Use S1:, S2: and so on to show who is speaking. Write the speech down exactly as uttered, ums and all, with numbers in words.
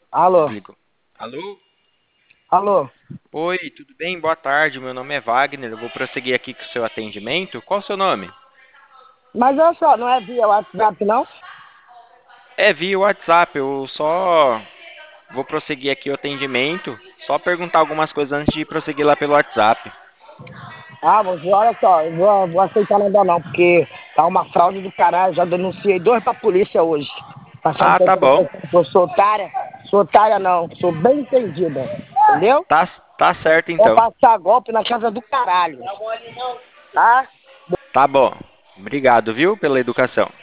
S1: Alô,
S2: Desligou. Alô?
S1: alô.
S2: Oi, tudo bem? Boa tarde. Meu nome é Wagner. Eu vou prosseguir aqui com o seu atendimento. Qual o seu nome?
S1: Mas olha só, não é via WhatsApp, não?
S2: É via WhatsApp. Eu só vou prosseguir aqui o atendimento. Só perguntar algumas coisas antes de prosseguir lá pelo WhatsApp.
S1: Ah, moço, olha só, eu vou, vou aceitar nada não, porque tá uma fraude do caralho. Já denunciei dois pra polícia hoje. Passando
S2: Ah,
S1: por
S2: tá
S1: toda
S2: bom.
S1: questão que eu sou otária. Sou otária não, sou bem entendida. Entendeu?
S2: Tá, tá certo
S1: Vou
S2: então.
S1: passar golpe na casa do caralho. Tá?
S2: Tá bom. Obrigado, viu, pela educação.